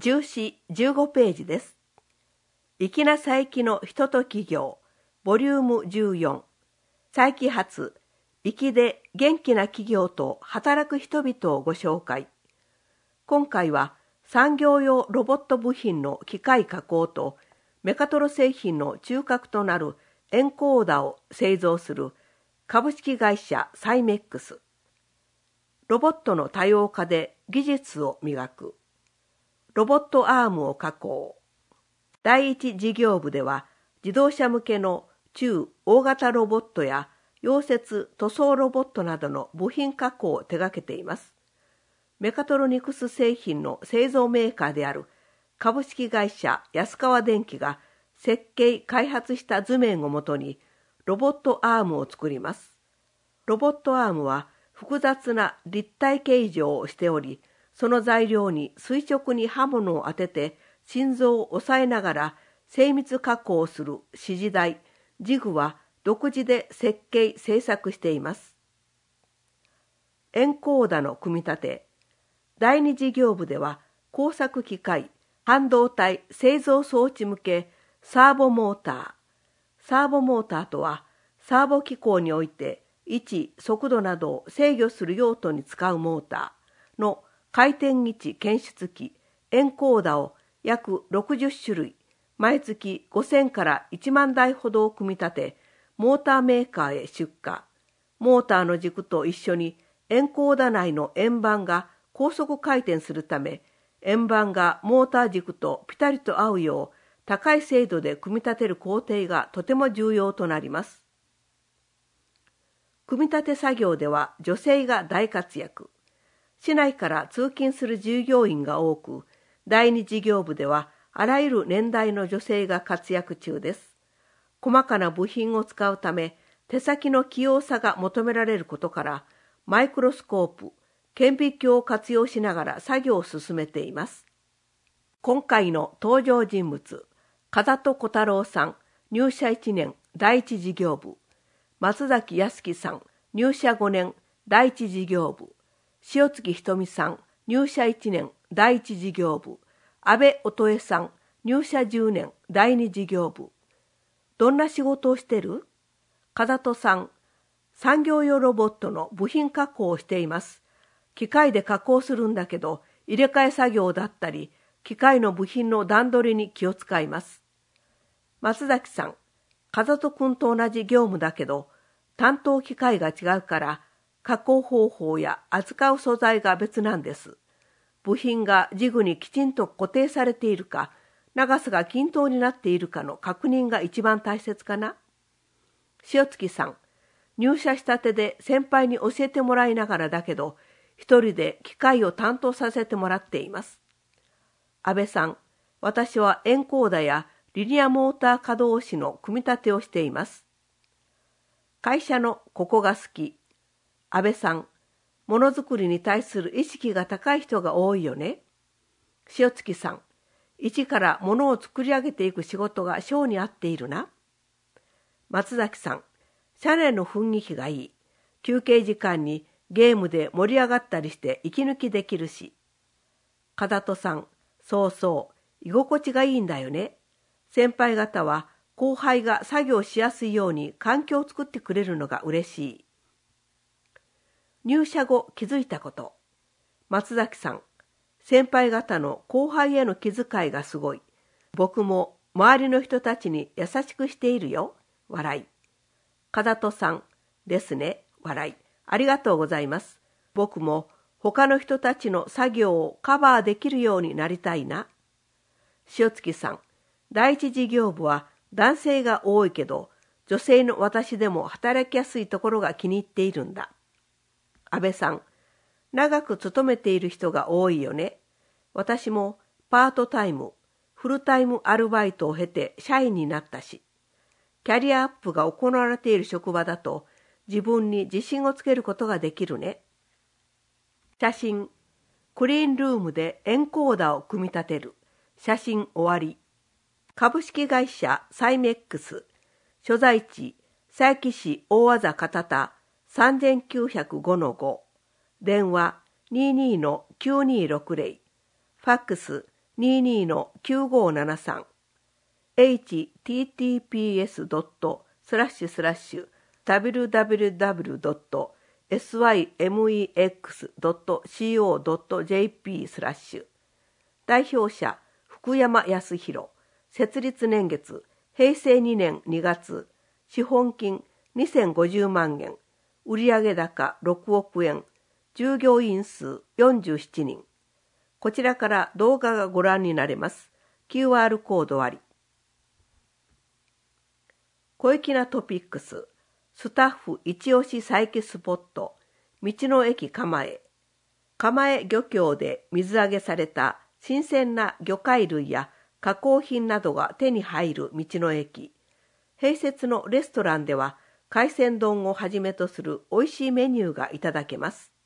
14、15ページです。粋な佐伯の人と企業、ボリューム14、佐伯発、粋で元気な企業と働く人々をご紹介。今回は産業用ロボット部品の機械加工とメカトロ製品の中核となるエンコーダを製造する株式会社サイメックス。ロボットの多様化で技術を磨く。ロボットアームを加工。第一事業部では自動車向けの中大型ロボットや溶接塗装ロボットなどの部品加工を手掛けています。メカトロニクス製品の製造メーカーである株式会社安川電機が設計・開発した図面をもとにロボットアームを作ります。ロボットアームは複雑な立体形状をしており、その材料に垂直に刃物を当てて心臓を押さえながら精密加工をする指示台、ジグは独自で設計・製作しています。エンコーダの組み立て。第二事業部では工作機械、半導体製造装置向けサーボモーター。サーボモーターとはサーボ機構において位置、速度などを制御する用途に使うモーターの回転位置検出器、エンコーダを約60種類、毎月5000から1万台ほどを組み立て、モーターメーカーへ出荷。モーターの軸と一緒にエンコーダ内の円盤が高速回転するため、円盤がモーター軸とピタリと合うよう高い精度で組み立てる工程がとても重要となります。組み立て作業では女性が大活躍。市内から通勤する従業員が多く、第二事業部ではあらゆる年代の女性が活躍中です。細かな部品を使うため、手先の器用さが求められることから、マイクロスコープ、顕微鏡を活用しながら作業を進めています。今回の登場人物、風戸小太郎さん、入社1年、第一事業部。松崎康樹さん、入社5年、第一事業部。塩月ひとみさん、入社1年、第一事業部。安倍音江さん、入社10年、第二事業部。どんな仕事をしてる？風戸さん、産業用ロボットの部品加工をしています。機械で加工するんだけど、入れ替え作業だったり、機械の部品の段取りに気を使います。松崎さん、風戸くんと同じ業務だけど、担当機械が違うから、加工方法や扱う素材が別なんです。部品がジグにきちんと固定されているか、長さが均等になっているかの確認が一番大切かな。塩月さん、入社したてで先輩に教えてもらいながらだけど、一人で機械を担当させてもらっています。安倍さん、私はエンコーダやリニアモーター可動詞の組み立てをしています。会社のここが好き。安倍さん、ものづくりに対する意識が高い人が多いよね。塩月さん、一からものを作り上げていく仕事が性に合っているな。松崎さん、社内の雰囲気がいい。休憩時間にゲームで盛り上がったりして息抜きできるし。風戸さん、そうそう、居心地がいいんだよね。先輩方は後輩が作業しやすいように環境を作ってくれるのが嬉しい。入社後気づいたこと。松崎さん、先輩方の後輩への気遣いがすごい。僕も周りの人たちに優しくしているよ。笑い。風戸さん、ですね。笑い。ありがとうございます。僕も他の人たちの作業をカバーできるようになりたいな。塩月さん、第一事業部は男性が多いけど、女性の私でも働きやすいところが気に入っているんだ。安倍さん、長く勤めている人が多いよね。私もパートタイム、フルタイムアルバイトを経て社員になったし、キャリアアップが行われている職場だと自分に自信をつけることができるね。写真、クリーンルームでエンコーダーを組み立てる。写真終わり。株式会社サイメックス。所在地、佐伯市大字片田 3905-5。電話 22-9260。ファックス 22-9573 https://www.symex.co.jp/ 代表者福山康弘、設立年月平成2年2月、資本金2050万円、売上高6億円、従業員数47人。こちらから動画がご覧になれます。QR コードあり。小粋なトピックス、スタッフ一押し再起スポット、道の駅蒲江。蒲江漁協で水揚げされた新鮮な魚介類や加工品などが手に入る道の駅。併設のレストランでは海鮮丼をはじめとする美味しいメニューがいただけます。